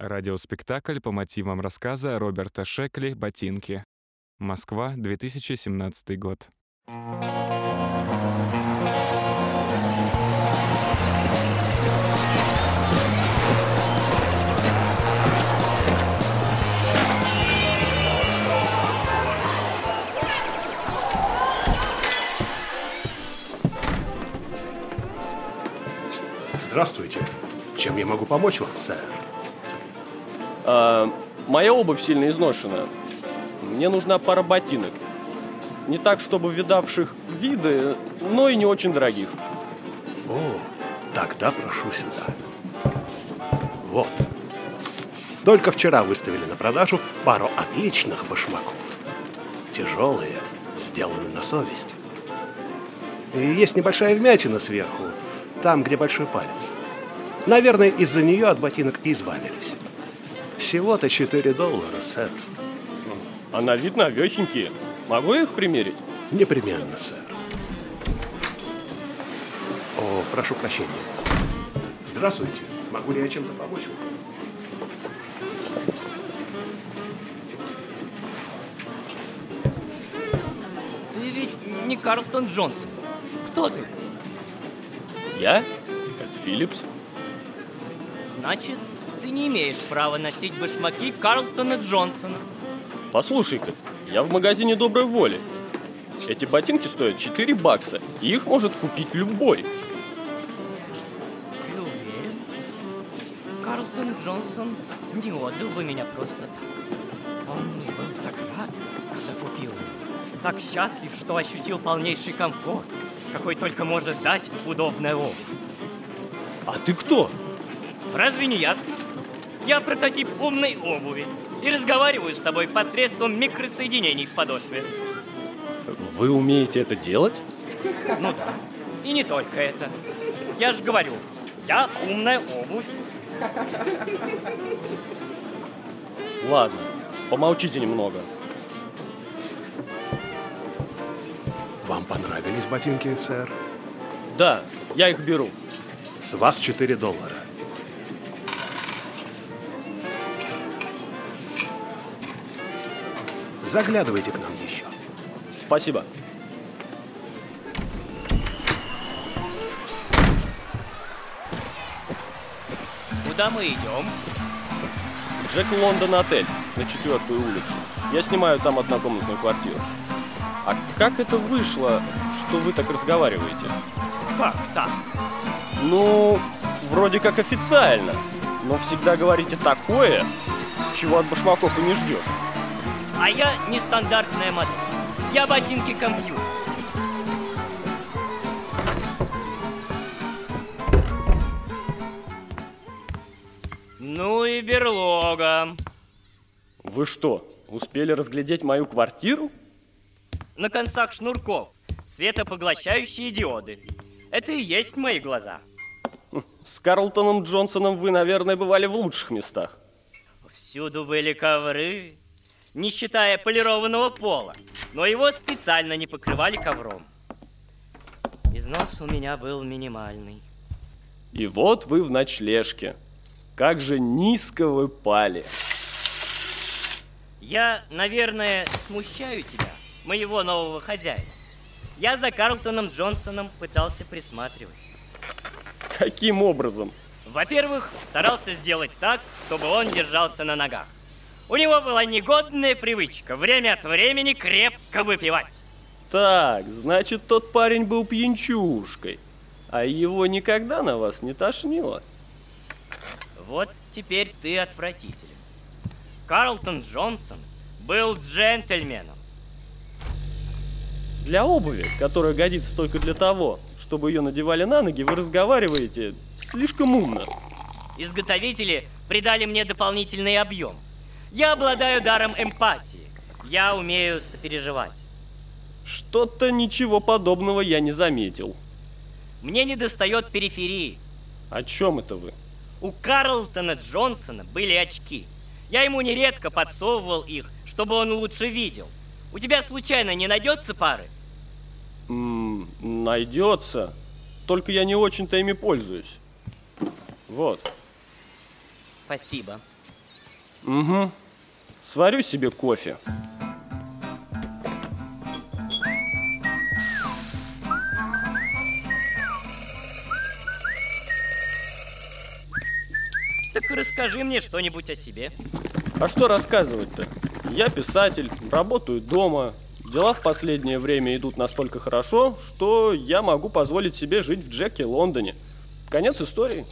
Радиоспектакль по мотивам рассказа Роберта Шекли «Ботинки». Москва, 2017 год. Здравствуйте. Чем я могу помочь вам, сэр? Моя обувь сильно изношена. Мне нужна пара ботинок. Не так, чтобы видавших виды, но и не очень дорогих. О, тогда прошу сюда. Вот. Только вчера выставили на продажу пару отличных башмаков. Тяжелые, сделаны на совесть. И есть небольшая вмятина сверху, там, где большой палец. Наверное, из-за нее от ботинок и избавились. Всего-то $4, сэр. А на вид новехенькие. Могу я их примерить? Непременно, сэр. О, прошу прощения. Здравствуйте. Могу ли я чем-то помочь вам? Ты ведь не Карлтон Джонсон. Кто ты? Я? Это Филлипс. Значит, ты не имеешь права носить башмаки Карлтона Джонсона. Послушай-ка, я в магазине доброй воли. Эти ботинки стоят $4, и их может купить любой. Ты уверен? Карлтон Джонсон не отдал бы меня просто так. Он был так рад, когда купил его. Так счастлив, что ощутил полнейший комфорт, какой только может дать удобная обувь. А ты кто? Разве не ясно? Я прототип умной обуви и разговариваю с тобой посредством микросоединений в подошве. Вы умеете это делать? Ну да, и не только это. Я же говорю, я умная обувь. Ладно, помолчите немного. Вам понравились ботинки, сэр? Да, я их беру. С вас $4. Заглядывайте к нам еще. Спасибо. Куда мы идем? Джек Лондон отель на 4-ю улицу. Я снимаю там однокомнатную квартиру. А как это вышло, что вы так разговариваете? Как так? Ну, вроде как официально, но всегда говорите такое, чего от башмаков и не ждешь. А я нестандартная модель. Я ботинки компьютер. Ну и берлога. Вы что, успели разглядеть мою квартиру? На концах шнурков светопоглощающие диоды. Это и есть мои глаза. С Карлтоном Джонсоном вы, наверное, бывали в лучших местах. Всюду были ковры, не считая полированного пола, но его специально не покрывали ковром. Износ у меня был минимальный. И вот вы в ночлежке. Как же низко вы пали. Я, наверное, смущаю тебя, моего нового хозяина. Я за Карлтоном Джонсоном пытался присматривать. Каким образом? Во-первых, старался сделать так, чтобы он держался на ногах. У него была негодная привычка время от времени крепко выпивать. Так, значит, тот парень был пьянчушкой. А его никогда на вас не тошнило? Вот теперь ты отвратителен. Карлтон Джонсон был джентльменом. Для обуви, которая годится только для того, чтобы ее надевали на ноги, вы разговариваете слишком умно. Изготовители придали мне дополнительный объем. Я обладаю даром эмпатии. Я умею сопереживать. Что-то ничего подобного я не заметил. Мне недостает периферии. О чем это вы? У Карлтона Джонсона были очки. Я ему нередко подсовывал их, чтобы он лучше видел. У тебя случайно не найдется пары? Найдется. Только я не очень-то ими пользуюсь. Вот. Спасибо. Угу. Сварю себе кофе. Так расскажи мне что-нибудь о себе. А что рассказывать-то? Я писатель, работаю дома. Дела в последнее время идут настолько хорошо, что я могу позволить себе жить в Джеке Лондоне. Конец истории.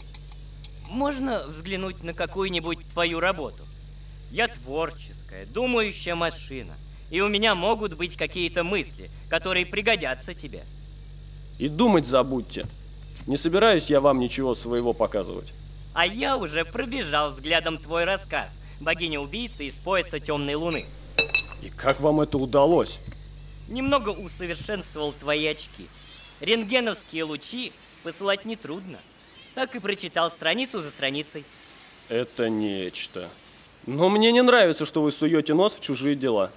Можно взглянуть на какую-нибудь твою работу? Я творческая, думающая машина. И у меня могут быть какие-то мысли, которые пригодятся тебе. И думать забудьте. Не собираюсь я вам ничего своего показывать. А я уже пробежал взглядом твой рассказ «Богиня-убийца из пояса темной луны». И как вам это удалось? Немного усовершенствовал твои очки. Рентгеновские лучи посылать нетрудно. Так и прочитал страницу за страницей. Это нечто. Но мне не нравится, что вы суете нос в чужие дела.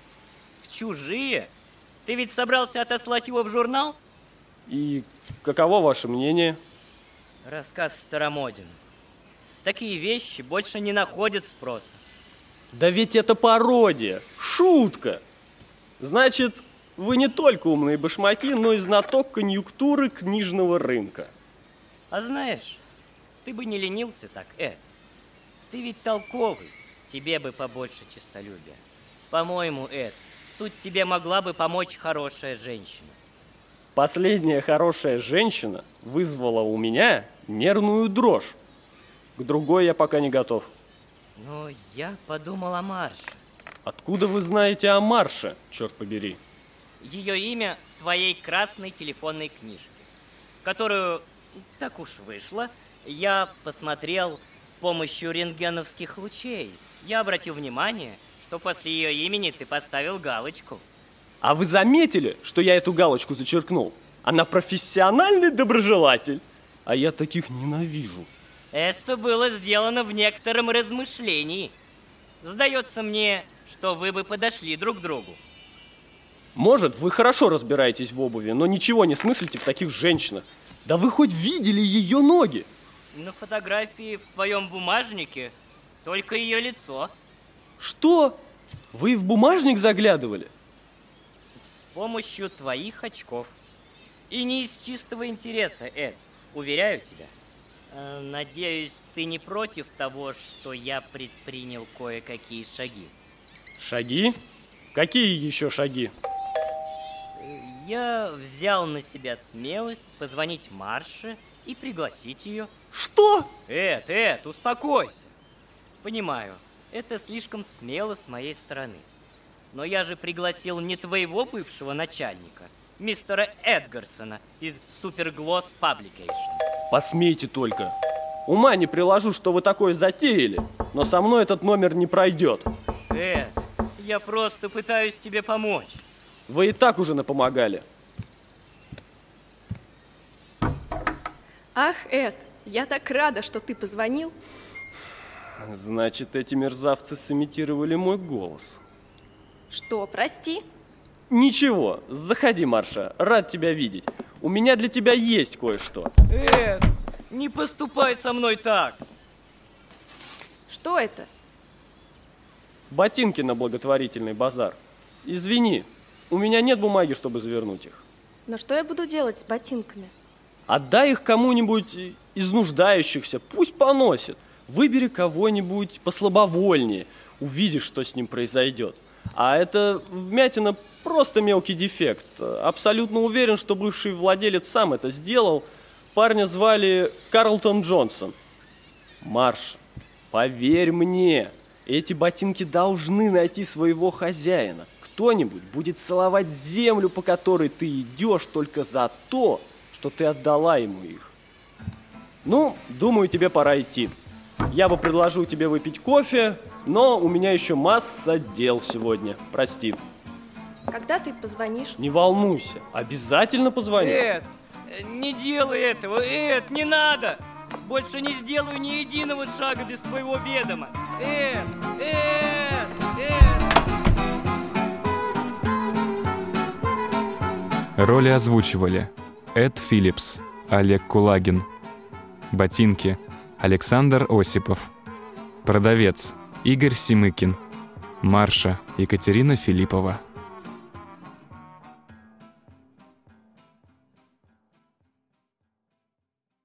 В чужие? Ты ведь собрался отослать его в журнал? И каково ваше мнение? Рассказ старомоден. Такие вещи больше не находят спроса. Да ведь это пародия, шутка. Значит, вы не только умные башмаки, но и знаток конъюнктуры книжного рынка. А знаешь, ты бы не ленился так, Эд. Ты ведь толковый, тебе бы побольше честолюбия. По-моему, Эд, тут тебе могла бы помочь хорошая женщина. Последняя хорошая женщина вызвала у меня нервную дрожь. К другой я пока не готов. Но я подумал о Марше. Откуда вы знаете о Марше, черт побери? Ее имя в твоей красной телефонной книжке, которую, так уж вышло, я посмотрел с помощью рентгеновских лучей. Я обратил внимание, что после ее имени ты поставил галочку. А вы заметили, что я эту галочку зачеркнул? Она профессиональный доброжелатель, а я таких ненавижу. Это было сделано в некотором размышлении. Сдается мне, что вы бы подошли друг к другу. Может, вы хорошо разбираетесь в обуви, но ничего не смыслите в таких женщинах. Да вы хоть видели ее ноги? На фотографии в твоем бумажнике только ее лицо. Что? Вы в бумажник заглядывали? С помощью твоих очков. И не из чистого интереса, Эд, уверяю тебя. Надеюсь, ты не против того, что я предпринял кое-какие шаги. Шаги? Какие еще шаги? Я взял на себя смелость позвонить Марше и пригласить ее. Что? Эд, успокойся. Понимаю, это слишком смело с моей стороны. Но я же пригласил не твоего бывшего начальника, мистера Эдгарсона из Supergloss Publications. Посмейте только. Ума не приложу, что вы такое затеяли, но со мной этот номер не пройдет. Эд, я просто пытаюсь тебе помочь. Вы и так уже напомогали. Ах, Эд, я так рада, что ты позвонил. Значит, эти мерзавцы сымитировали мой голос. Что, прости? Ничего, заходи, Марша, рад тебя видеть. У меня для тебя есть кое-что. Эд, не поступай со мной так. Что это? Ботинки на благотворительный базар. Извини, у меня нет бумаги, чтобы завернуть их. Но что я буду делать с ботинками? Отдай их кому-нибудь из нуждающихся, пусть поносит. Выбери кого-нибудь послабовольнее, увидишь, что с ним произойдет. А это вмятина просто мелкий дефект. Абсолютно уверен, что бывший владелец сам это сделал. Парня звали Карлтон Джонсон. Марша, поверь мне, эти ботинки должны найти своего хозяина. Кто-нибудь будет целовать землю, по которой ты идешь, только за то, что ты отдала ему их. Ну, думаю, тебе пора идти. Я бы предложил тебе выпить кофе, но у меня еще масса дел сегодня. Прости. Когда ты позвонишь? Не волнуйся, обязательно позвони. Эд, не делай этого, Эд, не надо! Больше не сделаю ни единого шага без твоего ведома. Эд! Роли озвучивали Эд Филлипс, Олег Кулагин. Ботинки — Александр Осипов. Продавец Игорь Семыкин. Марша Екатерина Филиппова.